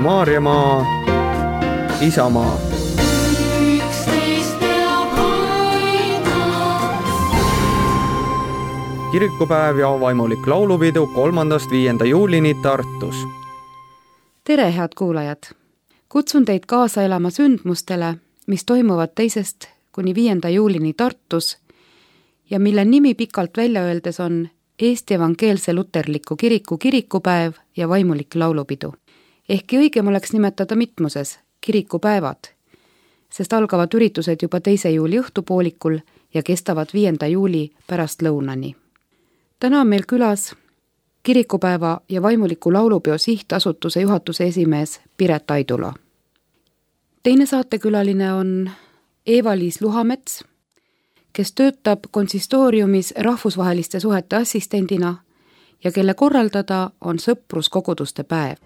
Maarjamaa, Isamaa. Kirikupäev ja vaimulik laulupidu 3.–5. juulini Tartus. Tere, head kuulajad! Kutsun teid kaasa elama sündmustele, mis toimuvad 2. kuni 5. juulini Tartus ja mille nimi pikalt välja öeldes on Eesti Evangeelse Luterliku Kiriku kirikupäev ja vaimulik laulupidu. Ehkki õigem oleks nimetada mitmuses kirikupäevad, sest algavad üritused juba 2. juuli õhtupoolikul ja kestavad 5. juuli pärastlõunani. Täna on meil külas kirikupäeva ja vaimuliku laulupeo sihtasutuse juhatuse esimees Piret Aidula. Teine saatekülaline on Eva-Liis Luhamets, kes töötab konsistooriumis rahvusvaheliste suhete assistendina ja kelle korraldada on sõpruskoguduste päev.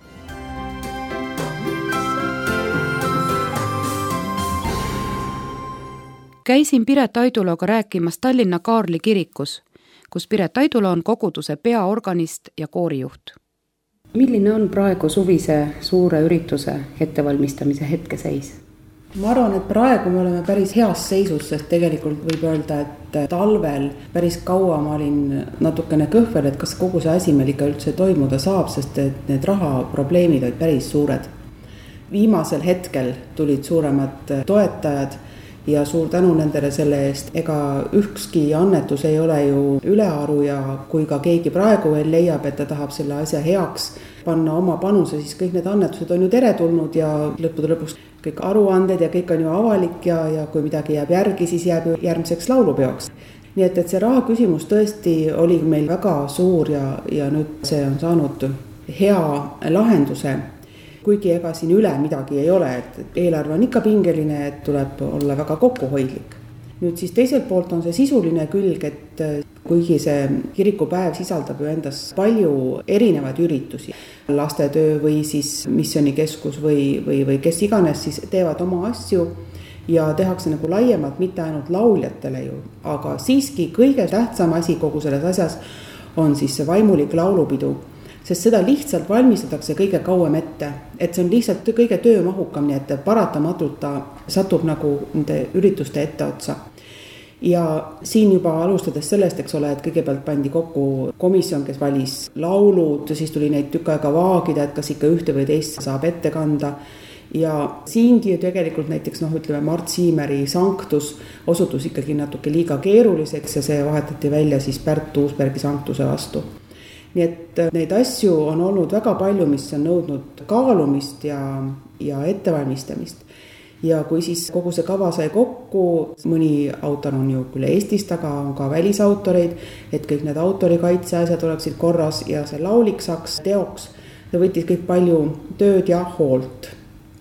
Käisin Piret Aidulaga rääkimas Tallinna Kaarli kirikus, kus Piret Aidula on koguduse peaorganist ja koorijuht. Milline on praegu suvise suure ürituse ettevalmistamise hetkeseis? Ma arvan, et praegu me oleme päris heas seisus, sest tegelikult võib öelda, et talvel päris kaua ma olin natukene kõhvel, et kas kogu see asi meil ikka üldse toimuda saab, sest et need rahaprobleemid olid päris suured. Viimasel hetkel tulid suuremad toetajad ja suur tänu nendele selle eest. Ega ükski annetus ei ole ju ülearu ja kui ka keegi praegu veel leiab, et ta tahab selle asja heaks panna oma panuse, siis kõik need annetused on ju teretulnud ja lõppude lõpuks kõik aruanded ja kõik on ju avalik ja kui midagi jääb järgi, siis jääb ju järgmiseks laulupeoks. Nii et see raha küsimus tõesti oli meil väga suur ja nüüd see on saanud hea lahenduse. Kuigi ega siin üle midagi ei ole, et eelarve on ikka pingeline, et tuleb olla väga kokkuhoidlik. Nüüd siis teiselt poolt on see sisuline külg, et kuigi see kirikupäev sisaldab ju endas palju erinevaid üritusi, lastetöö või siis missionikeskus või kes iganes siis teevad oma asju ja tehakse nagu laiemalt, mitte ainult lauljatele ju, aga siiski kõige tähtsam asi kogu selles asjas on siis see vaimulik laulupidu. Sest seda lihtsalt valmistatakse kõige kauem ette, et see on lihtsalt kõige töömahukam, nii et paratamatult ta satub nagu nende ürituste etteotsa. Ja siin juba alustades sellest, eks ole, et kõigepealt pandi kokku komisjon, kes valis laulud, siis tuli neid tükk aega vaagida, et kas ikka ühte või teist saab ette kanda. Ja siingi tegelikult näiteks Mart Siimeri sanktus osutus ikkagi natuke liiga keeruliseks ja see vahetati välja siis Pärt Uusbergi sanktuse vastu. Nii et neid asju on olnud väga palju, mis on nõudnud kaalumist ja ettevalmistamist. Ja kui siis kogu see kava sai kokku, mõni autor on ju küll Eestist, aga on ka välisautoreid, et kõik need autorikaitse asjad oleksid korras ja see laulik saaks teoks. See võttis kõik palju tööd ja hoolt.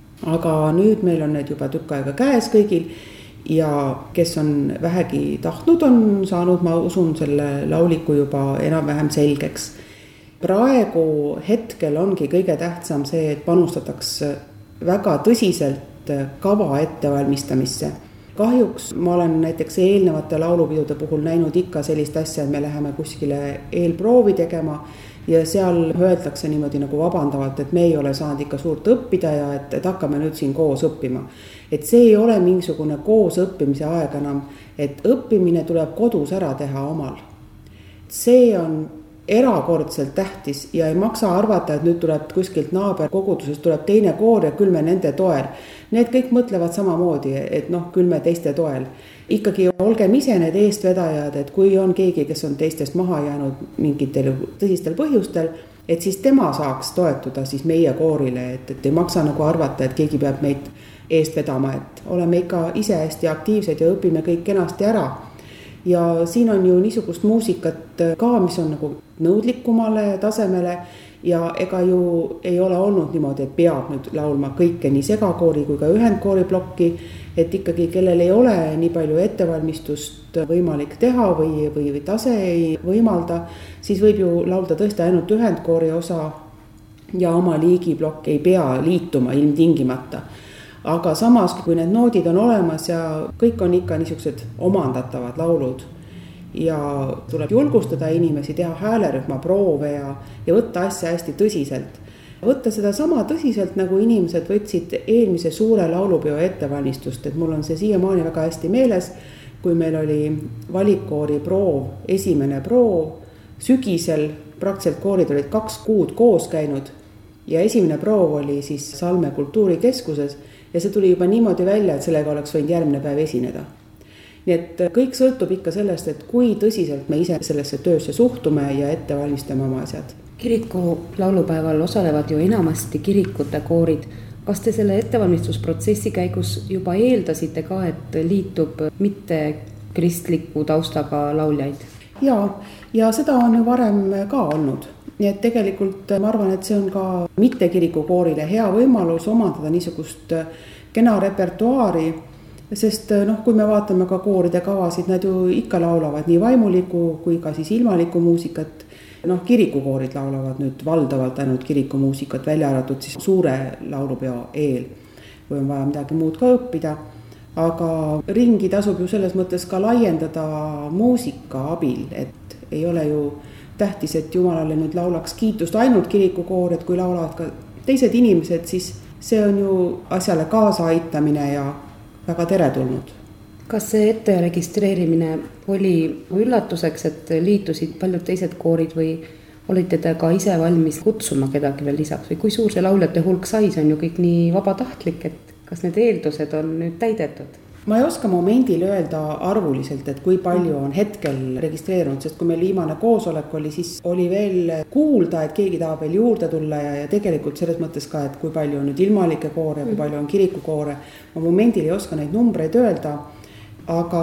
Aga nüüd meil on need juba tükk aega käes kõigil ja kes on vähegi tahtnud, on saanud, ma usun, selle lauliku juba enam-vähem selgeks. Praegu hetkel ongi kõige tähtsam see, et panustataks väga tõsiselt kava ettevalmistamisse. Kahjuks ma olen näiteks eelnevate laulupidude puhul näinud ikka sellist asja, et me läheme kuskile eelproovi tegema ja seal öeldakse niimoodi nagu vabandavalt, et me ei ole saanud ikka suurt õppida ja et hakkame nüüd siin koos õppima. Et see ei ole mingisugune koos õppimise aeg enam, et õppimine tuleb kodus ära teha omal. See on erakordselt tähtis ja ei maksa arvata, et nüüd tuleb kuskilt naaberkogudusest tuleb teine koor ja küll me nende toel. Need kõik mõtlevad samamoodi, et küll me teiste toel. Ikkagi olgem ise need eestvedajad, et kui on keegi, kes on teistest maha jäänud mingitel tõsistel põhjustel, et siis tema saaks toetuda siis meie koorile, et ei maksa nagu arvata, et keegi peab meid eest vedama, et oleme ikka ise hästi aktiivsed ja õpime kõik kenasti ära. Ja siin on ju niisugust muusikat ka, mis on nagu nõudlikumale tasemele ja ega ju ei ole olnud niimoodi, et peab nüüd laulma kõike nii segakoori kui ka ühendkoori plokki, et ikkagi kellel ei ole nii palju ettevalmistust võimalik teha või tase ei võimalda, siis võib ju laulda tõesti ainult ühendkoori osa ja oma liigiplokk ei pea liituma ilmtingimata. Aga samas, kui need noodid on olemas ja kõik on ikka niisugused omandatavad laulud ja tuleb julgustada inimesi, teha häälerühma proove ja võtta asja hästi tõsiselt. võtta seda sama tõsiselt, nagu inimesed võtsid eelmise suure laulupeo ettevalmistust, et mul on see siiamaani väga hästi meeles, kui meil oli valikkoori proov, esimene proov, sügisel praktiliselt koorid olid 2 kuud koos käinud ja esimene proov oli siis Salme kultuurikeskuses ja see tuli juba niimoodi välja, et sellega oleks võinud järgmine päev esineda. Nii et kõik sõltub ikka sellest, et kui tõsiselt me ise sellesse töösse suhtume ja ette valmistame oma asjad. Kiriku laulupäeval osalevad ju enamasti kirikute koorid. Kas te selle ettevalmistusprotsessi käigus juba eeldasite ka, et liitub mitte kristliku taustaga lauljaid? Ja seda on ju varem ka olnud. Nii et tegelikult ma arvan, et see on ka mitte kirikukoorile hea võimalus omandada niisugust kena repertuaari, sest kui me vaatame ka kooride kavasid, nad ju ikka laulavad nii vaimuliku kui ka siis ilmaliku muusikat. Kirikukoorid laulavad nüüd valdavalt ainult kirikumuusikat, välja arvatud siis suure laulupeo eel, kui on vaja midagi muud ka õppida. Aga ringi tasub ju selles mõttes ka laiendada muusika abil, et ei ole ju tähtis, et Jumalale nüüd laulaks kiitust ainult kirikukoor, et kui laulavad ka teised inimesed, siis see on ju asjale kaasa aitamine ja väga teretulnud. Kas see ette registreerimine oli üllatuseks, et liitusid paljud teised koorid või olite te ka ise valmis kutsuma kedagi veel lisaks või kui suur see lauljate hulk sai, see on ju kõik nii vabatahtlik, et kas need eeldused on nüüd täidetud? Ma ei oska momendil öelda arvuliselt, et kui palju on hetkel registreerunud, sest kui meil viimane koosolek oli, siis oli veel kuulda, et keegi tahab veel juurde tulla ja tegelikult selles mõttes ka, et kui palju on nüüd ilmalikke koore ja kui palju on kirikukoore. Ma momendil ei oska neid numbreid öelda. Aga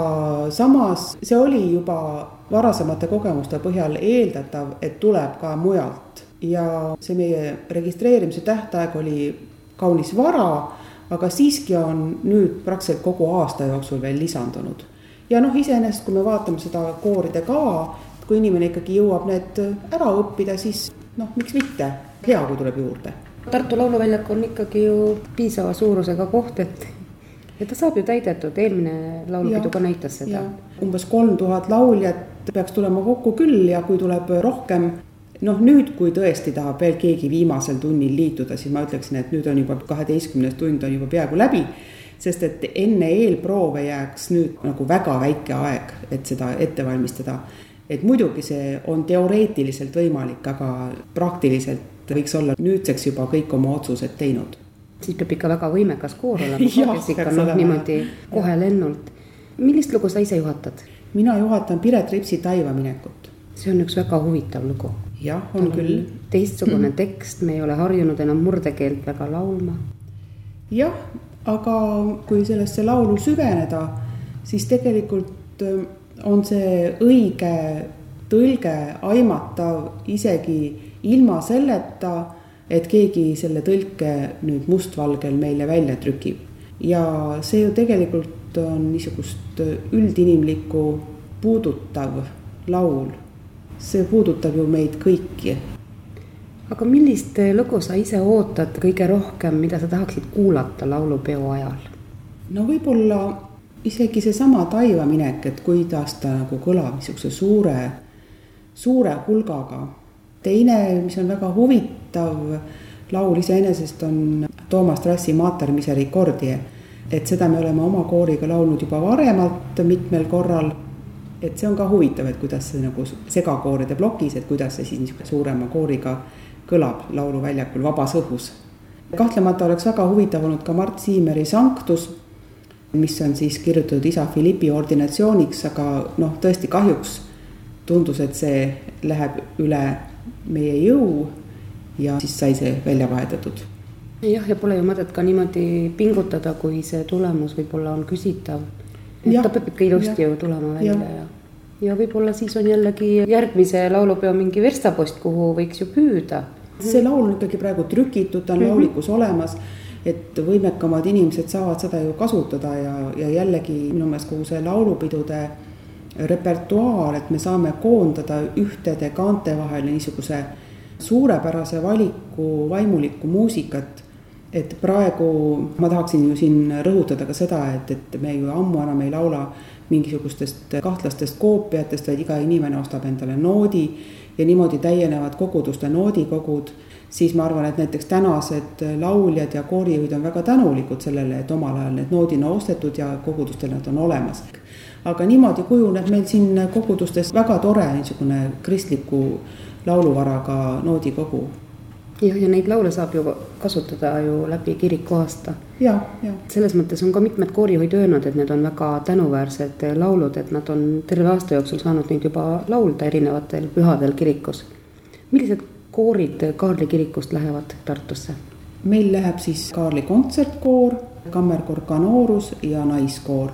samas see oli juba varasemate kogemuste põhjal eeldatav, et tuleb ka mujalt. Ja see meie registreerimise tähtaeg oli kaunis vara, aga siiski on nüüd praktiliselt kogu aasta jooksul veel lisandunud. Ja iseenesest, kui me vaatame seda kooride ka, kui inimene ikkagi jõuab need ära õppida, siis miks mitte, hea kui tuleb juurde. Tartu lauluväljak on ikkagi ju piisava suurusega koht, et ta saab ju täidetud, eelmine laulupidu ka näitas seda. Umbes 3000 lauljat peaks tulema kokku küll ja kui tuleb rohkem, nüüd kui tõesti tahab veel keegi viimasel tunnil liituda, siis ma ütleksin, et nüüd on juba 12. tund on juba peaaegu läbi, sest et enne eelproove jääks nüüd nagu väga väike aeg, et seda ette valmistada. Et muidugi see on teoreetiliselt võimalik, aga praktiliselt võiks olla nüüdseks juba kõik oma otsused teinud. Siis peab ikka väga võimekas koor olema, kes ikka niimoodi kohe lennult. Millist lugu sa ise juhatad? Mina juhatan Piret Ripsi Taivaminekut. See on üks väga huvitav lugu. Jah, on küll. Teistsugune tekst, me ei ole harjunud enam murdekeelt väga laulma. Jah, aga kui sellesse laulu süveneda, siis tegelikult on see õige tõlge aimatav isegi ilma selleta, et keegi selle tõlke nüüd mustvalgel meile välja trükib. Ja see ju tegelikult on niisugust üldinimlikku puudutav laul. See puudutab ju meid kõiki. Aga millist lugu sa ise ootad kõige rohkem, mida sa tahaksid kuulata laulupeo ajal? Võib-olla isegi see sama Taivaminek, et kuidas ta nagu kõlab niisuguse suure hulgaga. Teine, mis on väga huvitav laul iseenesest on Toomas Trassi Mater Misericordie, et seda me oleme oma kooriga laulnud juba varemalt mitmel korral, et see on ka huvitav, et kuidas see nagu segakooride blokis, et kuidas see siis suurema kooriga kõlab lauluväljakul vabas õhus. Kahtlemata oleks väga huvitav olnud ka Mart Siimeri Sanctus, mis on siis kirjutatud isa Philippi ordinatsiooniks, aga tõesti kahjuks tundus, et see läheb üle meie jõu ja siis sai see välja vahetatud. Jah, ja pole ju mõtet ka niimoodi pingutada, kui see tulemus võib-olla on küsitav. Ta peab ikka ilusti ju tulema välja ja võib-olla siis on jällegi järgmise laulupeo mingi verstapost, kuhu võiks ju püüda. See laul on ikkagi praegu trükitud, ta on laulikus olemas, et võimekamad inimesed saavad seda ju kasutada ja jällegi minu meelest kogu see laulupidude repertuaar, et me saame koondada ühtede kaante vahel niisuguse suurepärase valiku vaimulikku muusikat, et praegu ma tahaksin ju siin rõhutada ka seda, et me ju ammu enam ei laula mingisugustest kahtlastest koopiatest, vaid iga inimene ostab endale noodi ja niimoodi täienevad koguduste noodikogud. siis ma arvan, et näiteks tänased lauljad ja koorijuhid on väga tänulikud sellele, et omal ajal need noodina ostetud ja kogudustel nad on olemas. Aga niimoodi kujuneb meil siin kogudustes väga tore niisugune kristliku lauluvaraga noodikogu. Ja neid laule saab ju kasutada ju läbi kiriku aasta. Ja. Selles mõttes on ka mitmed koorijuhid öelnud, et need on väga tänuväärsed laulud, et nad on terve aasta jooksul saanud neid juba laulda erinevatel pühadel kirikus. Millised koorid Kaarli kirikust lähevad Tartusse? Meil läheb siis Kaarli kontsertkoor, kammerkoor Kanoorus ja naiskoor.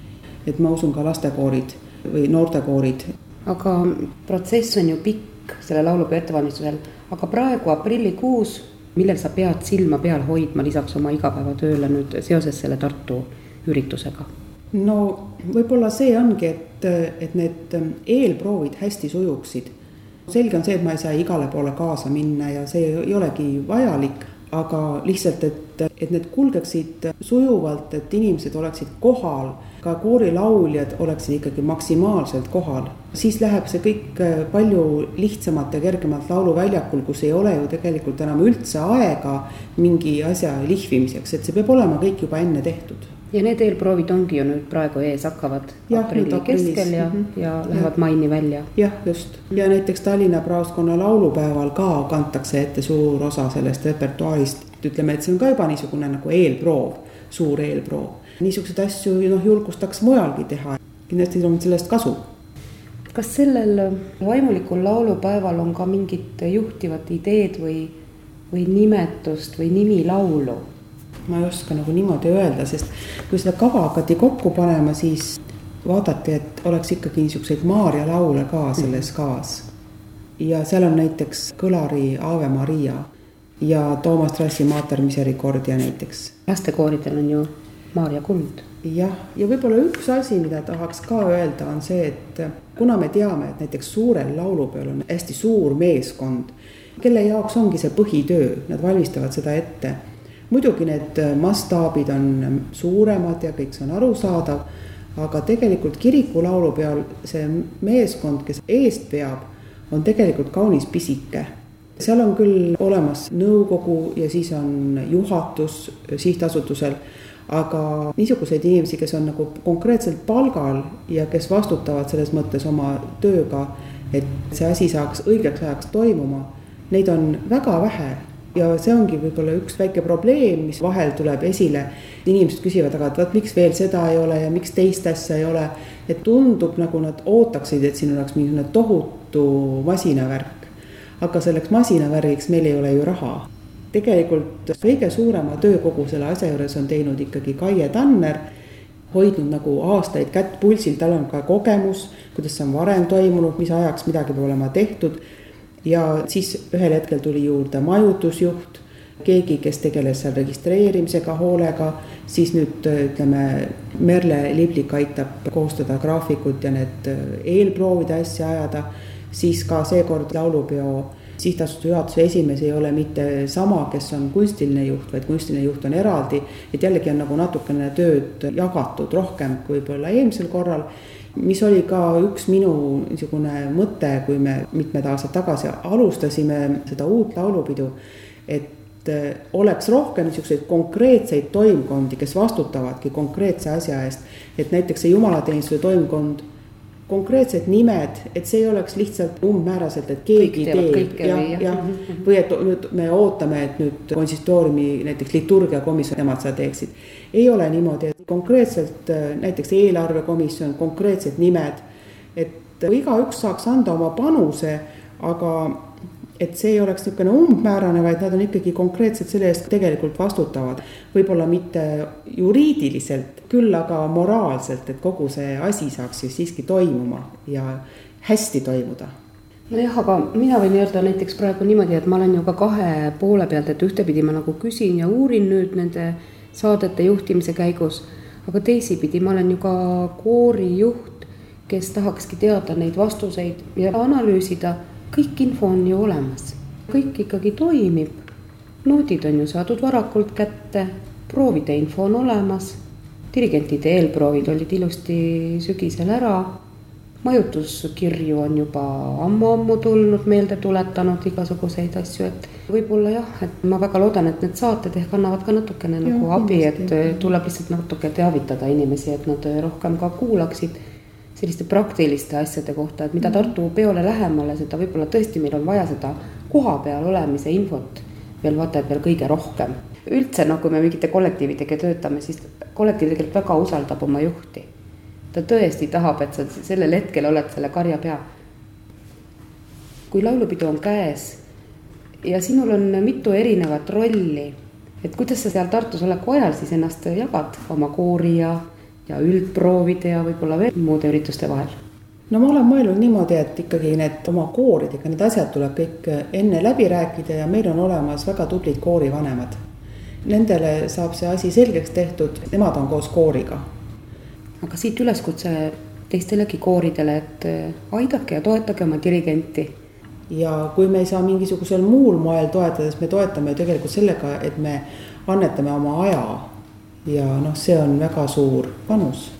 Et ma usun ka lastekoorid või noortekoorid. Aga protsess on ju pikk selle laulupeo ettevalmistusel, aga praegu aprillikuus, millel sa pead silma peal hoidma lisaks oma igapäevatööle nüüd seoses selle Tartu üritusega? No võib-olla see ongi, et need eelproovid hästi sujuksid. Selge on see, et ma ei saa igale poole kaasa minna ja see ei olegi vajalik, aga lihtsalt, et need kulgeksid sujuvalt, et inimesed oleksid kohal, ka koorilauljad oleksid ikkagi maksimaalselt kohal. Siis läheb see kõik palju lihtsamalt ja kergemalt lauluväljakul, kus ei ole ju tegelikult enam üldse aega mingi asja lihvimiseks, et see peab olema kõik juba enne tehtud. Ja need eelproovid ongi ju nüüd praegu ees, hakkavad aprilli keskel ja lähevad maini välja. Jah, just. Ja näiteks Tallinna Praostkonna laulupäeval ka kantakse ette suur osa sellest repertuaarist. Ütleme, et see on ka juba niisugune nagu eelproov, suur eelproov. Niisugused asju julgustaks mujalgi teha. Kindlasti on sellest kasu. Kas sellel vaimulikul laulupäeval on ka mingit juhtivat ideed või nimetust või nimi laulu? Ma ei oska nagu niimoodi öelda, sest kui seda kava hakati kokku panema, siis vaadati, et oleks ikkagi niisuguseid Maarja laule ka selles kavas. Ja seal on näiteks Kõlari Ave Maria ja Toomas Trassi Mater Misericordia näiteks. Lastekooridel on ju Maarja kuld. Ja võib-olla üks asi, mida tahaks ka öelda, on see, et kuna me teame, et näiteks suurel laulupeol on hästi suur meeskond, kelle jaoks ongi see põhitöö, nad valmistavad seda ette. Muidugi need mastaabid on suuremad ja kõik see on arusaadav, aga tegelikult kiriku laulupeol see meeskond, kes eest peab, on tegelikult kaunis pisike. Seal on küll olemas nõukogu ja siis on juhatus sihtasutusel, aga niisuguseid inimesi, kes on nagu konkreetselt palgal ja kes vastutavad selles mõttes oma tööga, et see asi saaks õigeks ajaks toimuma, neid on väga vähe. Ja see ongi võib-olla üks väike probleem, mis vahel tuleb esile. Inimesed küsivad, aga miks veel seda ei ole ja miks teist asja ei ole. Et tundub, nagu nad ootaksid, et siin oleks mingi tohutu masinavärk. Aga selleks masinavärgiks meil ei ole ju raha. Tegelikult kõige suurema töö kogu selle asja juures on teinud ikkagi Kaie Tanner, hoidnud nagu aastaid kätt pulsil, tal on ka kogemus, kuidas see on varem toimunud, mis ajaks midagi peab olema tehtud. Ja siis ühel hetkel tuli juurde majutusjuht, keegi, kes tegeles seal registreerimisega, hoolega, siis nüüd ütleme Merle Liblik aitab koostada graafikut ja need eelproovide asja ajada, siis ka seekord laulupeo sihtasutuse juhatuse esimees ei ole mitte sama, kes on kunstiline juht, vaid kunstiline juht on eraldi, et jällegi on nagu natukene tööd jagatud rohkem kui võib-olla eelmisel korral. Mis oli ka üks minu niisugune mõte, kui me mitmed aastad tagasi alustasime seda uut laulupidu, et oleks rohkem niisuguseid konkreetseid toimkondi, kes vastutavadki konkreetse asja eest, et näiteks see jumalateenistuse toimkond, konkreetsed nimed, et see ei oleks lihtsalt umbmääraselt, et keegi teeb või et nüüd me ootame, et nüüd konsistooriumi näiteks liturgiakomisjon nemad seda teeksid. Ei ole niimoodi, et konkreetselt näiteks eelarvekomisjon, konkreetsed nimed, et igaüks saaks anda oma panuse, aga et see ei oleks niisugune umbmäärane, vaid nad on ikkagi konkreetselt selle eest tegelikult vastutavad. Võib-olla mitte juriidiliselt, küll aga moraalselt, et kogu see asi saaks siiski toimuma ja hästi toimuda. Nojah, aga mina võin öelda näiteks praegu niimoodi, et ma olen ju ka kahe poole pealt, et ühtepidi ma nagu küsin ja uurin nüüd nende saadete juhtimise käigus, aga teisipidi ma olen ju ka koorijuht, kes tahakski teada neid vastuseid ja analüüsida. Kõik info on ju olemas, kõik ikkagi toimib, noodid on ju saadud varakult kätte, proovide info on olemas, dirigentide eelproovid olid ilusti sügisel ära, majutuskirju on juba ammu tulnud meelde tuletanud igasuguseid asju, et võib-olla jah, et ma väga loodan, et need saated ehk annavad ka natukene nagu abi, et tuleb lihtsalt natuke teavitada inimesi, et nad rohkem ka kuulaksid selliste praktiliste asjade kohta, et mida Tartu peole lähemale, seda võib-olla tõesti meil on vaja seda koha peal olemise infot veel vaata, et veel kõige rohkem. Üldse, kui me mingite kollektiividega töötame, siis kollektiiv tegelikult väga usaldab oma juhti. Ta tõesti tahab, et sa sellel hetkel oled selle karja pea. Kui laulupidu on käes ja sinul on mitu erinevat rolli, et kuidas sa seal Tartus oleku ajal siis ennast jagad oma koori ja üldproovide ja võib-olla veel muude ürituste vahel? No ma olen mõelnud niimoodi, et ikkagi need oma kooridega, need asjad tuleb kõik enne läbi rääkida ja meil on olemas väga tublid koorivanemad. Nendele saab see asi selgeks tehtud, nemad on koos kooriga. Aga siit üleskutse teistelegi kooridele, et aidake ja toetage oma dirigenti. Ja kui me ei saa mingisugusel muul moel toetada, siis me toetame tegelikult sellega, et me annetame oma aja ja see on väga suur panus.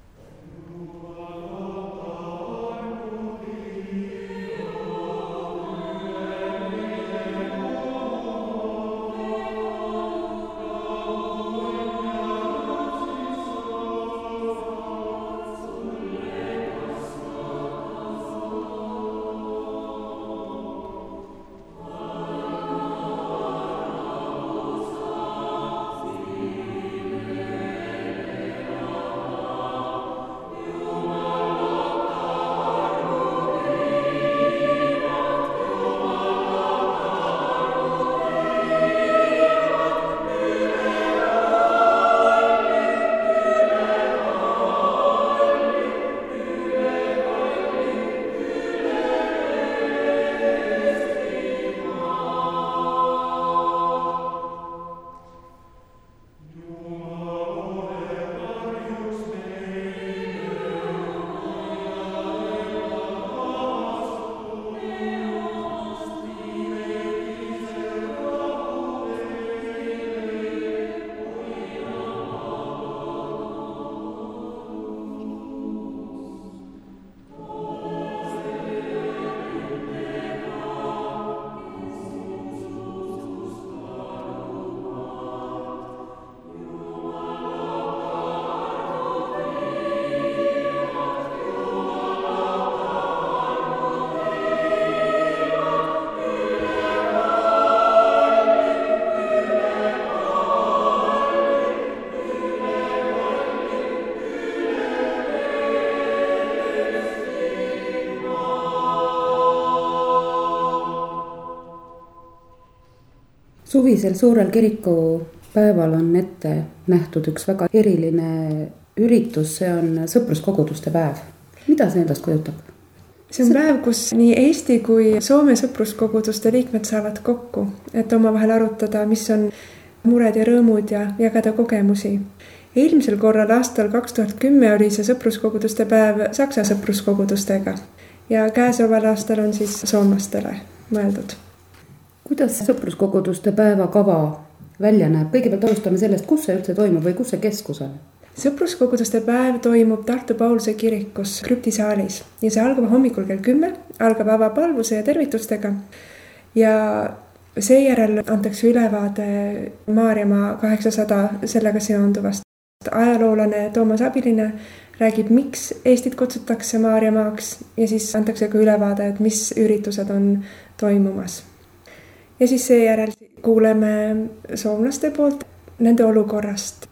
Suvisel suurel kirikupäeval on ette nähtud üks väga eriline üritus, see on sõpruskoguduste päev. Mida see endast kujutab? See on päev, kus nii Eesti kui Soome sõpruskoguduste liikmed saavad kokku, et omavahel arutada, mis on mured ja rõõmud ja jagada kogemusi. Eelmisel korral aastal 2010 oli see sõpruskoguduste päev Saksa sõpruskogudustega ja käesoleval aastal on siis soomlastele mõeldud. Kuidas sõpruskoguduste päeva kava välja näeb? Kõigepealt alustame sellest, kus see üldse toimub või kus see keskus on? Sõpruskoguduste päev toimub Tartu Pauluse kirikus krüptisaalis ja see algab hommikul kell 10, algab avapalvuse ja tervitustega ja seejärel antakse ülevaade Maarjamaa 800 sellega seonduvast. Ajaloolane Toomas Abiline räägib, miks Eestit kutsutakse Maarjamaaks ja siis antakse ka ülevaade, et mis üritused on toimumas. Ja siis seejärel kuuleme soomlaste poolt nende olukorrast.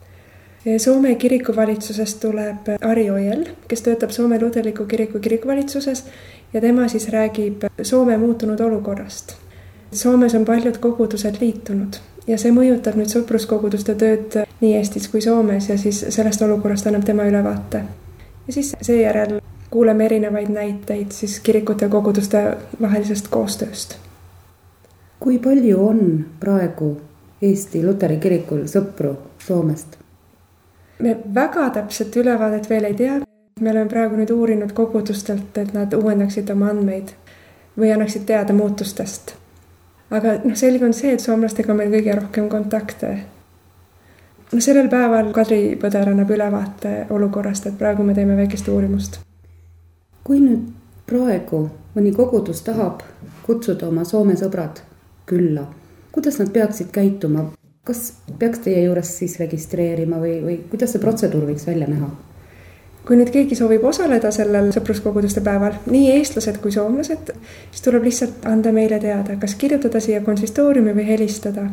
Soome kirikuvalitsusest tuleb Ari Ojel, kes töötab Soome Luterliku kiriku kirikuvalitsuses ja tema siis räägib Soome muutunud olukorrast. Soomes on paljud kogudused liitunud ja see mõjutab nüüd sõpruskoguduste tööd nii Eestis kui Soomes ja siis sellest olukorrast annab tema ülevaate. Ja siis seejärel kuuleme erinevaid näiteid siis kirikute ja koguduste vahelisest koostööst. Kui palju on praegu Eesti Luteri kirikul sõpru Soomest? Me väga täpselt ülevaadet veel ei tea. Me oleme praegu nüüd uurinud kogudustelt, et nad uuendaksid oma andmeid või annaksid teada muutustest. Aga selge on see, et soomlastega on meil kõige rohkem kontakte. Sellel päeval Kadri Põder annab ülevaate olukorrast, et praegu me teeme väikest uurimust. kui nüüd praegu mõni kogudus tahab kutsuda oma Soome sõbrad külla, kuidas nad peaksid käituma? Kas peaks teie juures siis registreerima või kuidas see protseduur võiks välja näha? Kui nüüd keegi soovib osaleda sellel sõpruskoguduste päeval, nii eestlased kui soomlased, siis tuleb lihtsalt anda meile teada, kas kirjutada siia konsistooriumi või helistada.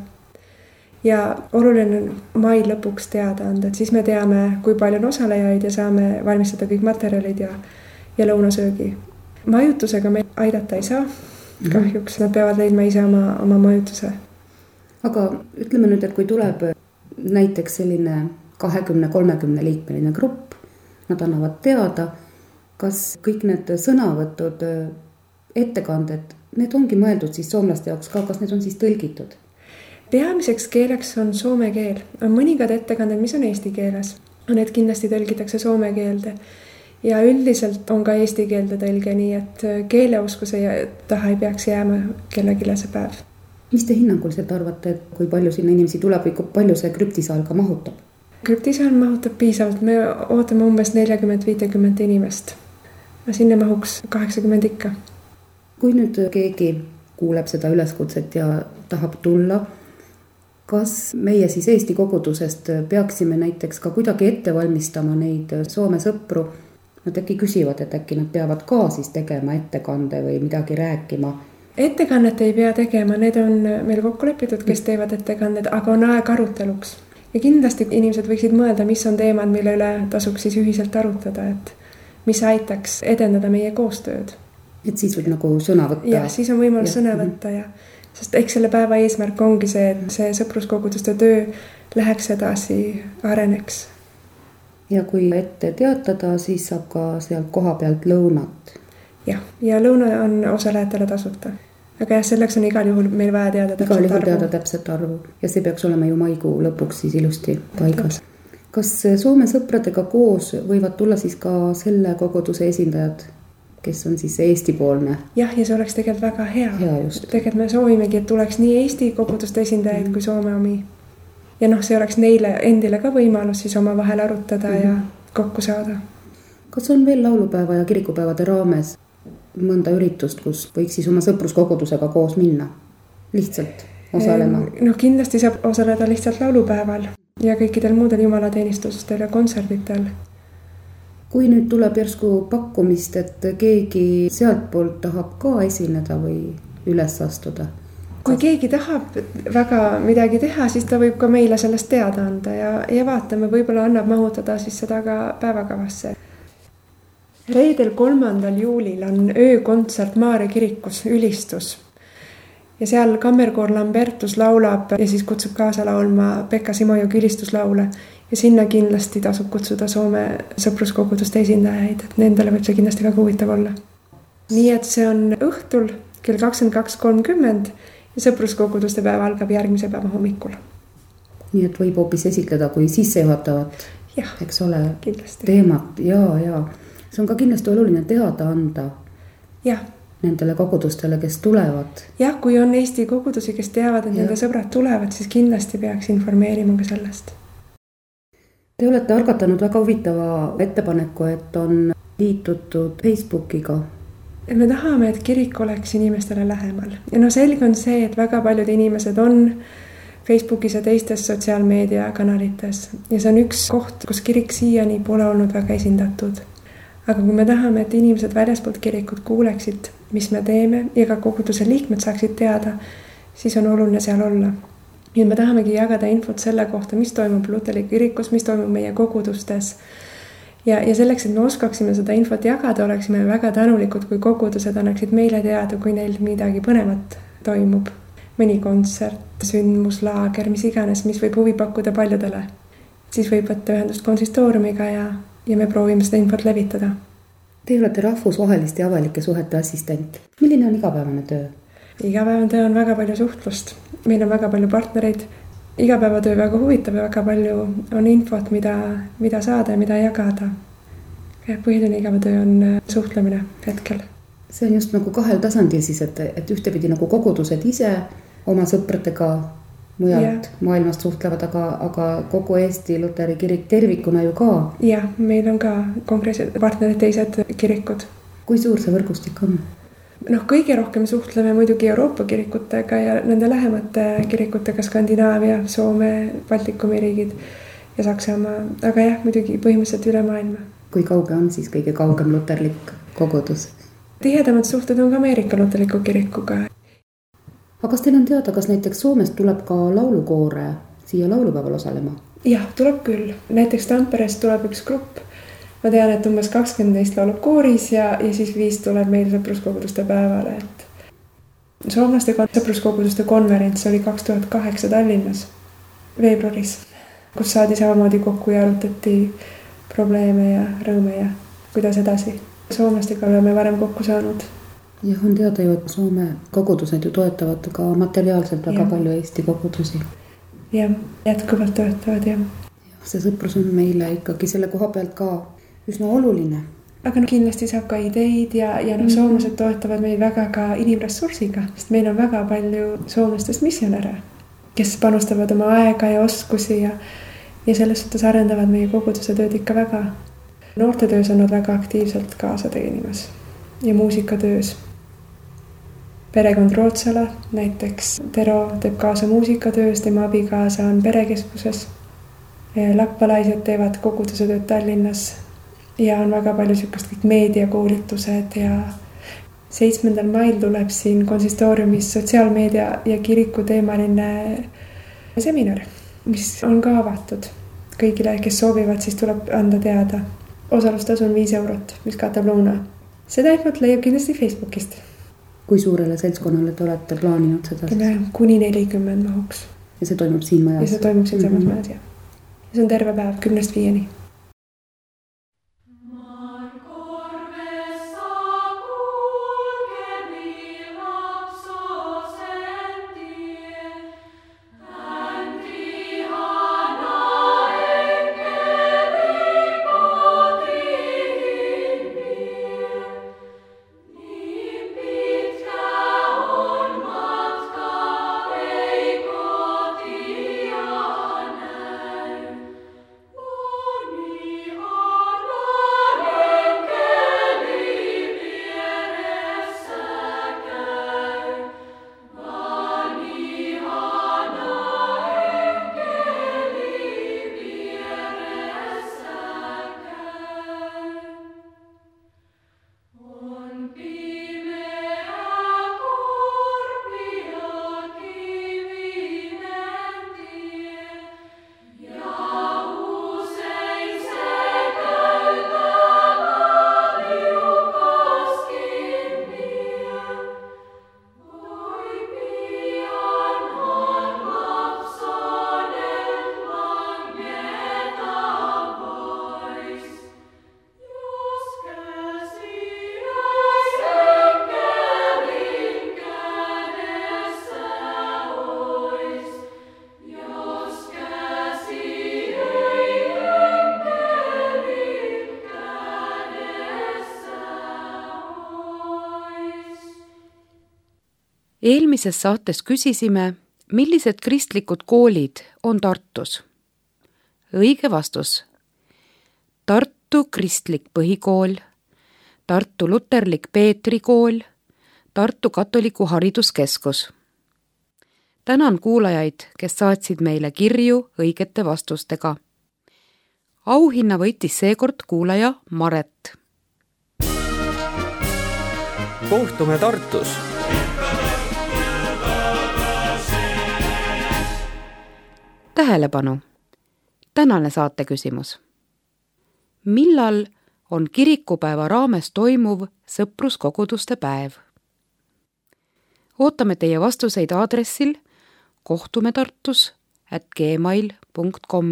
Ja oluline on mai lõpuks teada anda, et siis me teame, kui palju on osalejaid ja saame valmistada kõik materjalid ja lõunasöögi. Majutusega me aidata ei saa, kahjuks nad peavad leidma ise oma majutuse. Aga ütleme nüüd, et kui tuleb näiteks selline 20-30 liikmeline grupp, nad annavad teada, kas kõik need sõnavõtud, ettekanded, need ongi mõeldud siis soomlaste jaoks ka, kas need on siis tõlgitud? Peamiseks keeleks on soome keel. On mõningad ettekanded, mis on eesti keeles. Need kindlasti tõlgitakse soome keelde. Ja üldiselt on ka eesti keelde tõlge, nii et keeleoskuse taha ei peaks jääma kellegile see päev. Mis te hinnanguliselt arvate, et kui palju sinna inimesi tuleb või kui palju see krüptisaal ka mahutab? Krüptisaal mahutab piisavalt. Me ootame umbes 40-50 inimest. Sinna mahuks 80 ikka. Kui nüüd keegi kuuleb seda üleskutset ja tahab tulla, kas meie siis Eesti kogudusest peaksime näiteks ka kuidagi ette valmistama neid Soome sõpru? Nad äkki küsivad, et äkki nad peavad ka siis tegema ettekande või midagi rääkima. Ettekannet ei pea tegema, need on meil kokku lepitud, kes teevad ettekanded, aga on aeg aruteluks. Ja kindlasti inimesed võiksid mõelda, mis on teemad, mille üle tasuks siis ühiselt arutada, et mis aitaks edendada meie koostööd. Et siis võib nagu sõna võtta. Ja siis on võimalus sõna võtta ja sest eks selle päeva eesmärk ongi see, et see sõpruskoguduste töö läheks edasi, areneks. Ja kui ette teatada, siis saab ka sealt koha pealt lõunat. Ja lõuna on osalejatele tasuta. Aga selleks on igal juhul meil vaja teada täpset arvu. Ja see peaks olema ju maikuu lõpuks siis ilusti paigas. Kas Soome sõpradega koos võivad tulla siis ka selle koguduse esindajad, kes on siis Eesti-poolne? Ja see oleks tegelikult väga hea. Tegelikult me soovimegi, et tuleks nii Eesti koguduste esindajaid kui Soome omi. Ja see oleks neile endile ka võimalus siis oma vahel arutada ja kokku saada. Kas on veel laulupäeva ja kirikupäevade raames mõnda üritust, kus võiks siis oma sõpruskogudusega koos minna? Lihtsalt osalema? Kindlasti saab osaleda lihtsalt laulupäeval ja kõikidel muudel jumalateenistustel ja kontserditel. Kui nüüd tuleb järsku pakkumist, et keegi sealt poolt tahab ka esineda või üles astuda? Kui keegi tahab väga midagi teha, siis ta võib ka meile sellest teada anda ja vaatame, võib-olla annab mahutada siis seda ka päevakavasse. Reedel 3. juulil on öökontsert Maarja kirikus ülistus. Ja seal kammerkoor Lambertus laulab ja siis kutsub kaasa laulma Pekka Simojoki ülistuslaule. Ja sinna kindlasti tasub kutsuda Soome sõpruskoguduste esindajaid, et nendele võib see kindlasti väga huvitav olla. Nii et see on õhtul kell 22.30 ja sõpruskoguduste päev algab järgmise päeva hommikul. Nii et võib hoopis esitleda kui sissejuhatavat, eks ole, kindlasti. Teemat. Ja. See on ka kindlasti oluline teada anda nendele kogudustele, kes tulevad. Ja, kui on Eesti kogudusi, kes teavad, et nende sõbrad tulevad, siis kindlasti peaks informeerima ka sellest. Te olete algatanud väga huvitava ettepaneku, et on liitutud Facebookiga. Me tahame, et kirik oleks inimestele lähemal. Ja selge on see, et väga paljud inimesed on Facebookis ja teistes sotsiaalmeediakanalites. Ja see on üks koht, kus kirik siiani pole olnud väga esindatud. Aga kui me tahame, et inimesed väljaspoolt kirikut kuuleksid, mis me teeme ja ka koguduse liikmed saaksid teada, siis on oluline seal olla. Ja me tahamegi jagada infot selle kohta, mis toimub Luteri kirikus, mis toimub meie kogudustes. Ja selleks, et me oskaksime seda infot jagada, oleksime väga tänulikud, kui kogudused annaksid meile teada, kui neil midagi põnevat toimub. Mõni kontsert, sündmuslaager, mis iganes, mis võib huvi pakkuda paljudele. Siis võib võtta ühendust konsistooriumiga ja me proovime seda infot levitada. Te olete rahvusvaheliste ja avalike suhete assistent. Milline on igapäevane töö? Igapäevane töö on väga palju suhtlust. Meil on väga palju partnereid. Igapäevatöö väga huvitav ja väga palju on infot, mida saada ja mida jagada. Põhiline igapäevatöö on suhtlemine hetkel. See on just nagu kahel tasandil siis, et ühtepidi nagu kogudused ise oma sõpradega mujalt maailmast suhtlevad, aga kogu Eesti Luteri kirik tervikuna ju ka. Ja, meil on ka konkreetselt partnerid teised kirikud. kui suur see võrgustik on? Kõige rohkem suhtleme muidugi Euroopa kirikutega ja nende lähemate kirikutega, Skandinaavia, Soome, Baltikumi riigid ja Saksamaa, aga jah, muidugi põhimõtteliselt üle maailma. Kui kauge on siis kõige kaugem luterlik kogudus? Tihedamad suhted on ka Ameerika luterliku kirikuga. Aga kas teil on teada, kas näiteks Soomest tuleb ka laulukoore siia laulupäeval osalema? Jah, tuleb küll. Näiteks Tamperest tuleb üks grupp. Ma tean, et umbes 20 neist laulab kooris ja siis 5 tuleb meil sõpruskoguduste päevale. Soomlastega sõpruskoguduste konverents oli 2008 Tallinnas veebruaris, kus saadi samamoodi kokku ja arutati probleeme ja rõõme ja kuidas edasi. Soomlastega oleme varem kokku saanud. Jah, on teada ju, et Soome kogudused ju toetavad ka materiaalselt väga palju Eesti kogudusi. Ja jätkuvalt toetavad, jah. See sõprus on meile ikkagi selle koha pealt ka üsna oluline. Aga kindlasti saab ka ideid ja soomlased toetavad meid väga ka inimressursiga, sest meil on väga palju soomlastest missionäre, kes panustavad oma aega ja oskusi ja selles suhtes arendavad meie koguduse tööd ikka väga. Noortetöös on nad väga aktiivselt kaasa teenimas ja muusikatöös. Perekond Rootsala, näiteks Tero teeb kaasa muusikatöös, tema abikaasa on perekeskuses. Lappalaised teevad koguduse tööd Tallinnas ja on väga palju sükast kõik meediakoolitused ja 7. mail tuleb siin konsistooriumis sotsiaalmeedia ja kiriku teemaline seminar, mis on ka avatud kõigile, kes soovivad, siis tuleb anda teada. Osalustasu on 5 eurot, mis katab lõuna. Seda infot leiab kindlasti Facebookist. Kui suurele seltskonnale te olete plaaninud seda? Kuni 40 mahuks. Ja see toimub siin majas? Ja see toimub siin samas majas, jah. Ja see on terve päev 10-5. Eelmises saates küsisime, millised kristlikud koolid on Tartus. Õige vastus. Tartu Kristlik Põhikool, Tartu Luterlik Peetri kool, Tartu Katoliku Hariduskeskus. Tänan kuulajaid, kes saatsid meile kirju õigete vastustega. Auhinna võitis seekord kuulaja Maret. Kohtume Tartus! Tähelepanu! Tänane saate küsimus. Millal on kirikupäeva raames toimuv sõpruskoguduste päev? Ootame teie vastuseid aadressil kohtumetartus@gmail.com.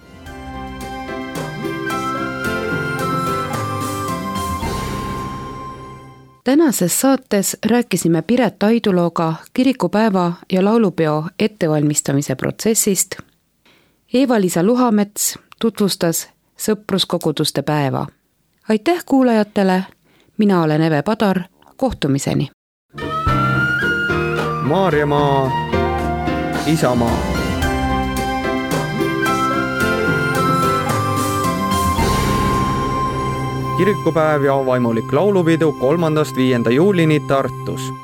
Tänases saates rääkisime Piret Aidulooga kirikupäeva ja laulupeo ettevalmistamise protsessist. Eva-Liisa Luhamets tutvustas sõpruskoguduste päeva. Aitäh kuulajatele, mina olen Eve Padar, kohtumiseni! Maarjamaa, Isamaa. kirikupäev ja vaimulik laulupidu 3.–5. juulini Tartus.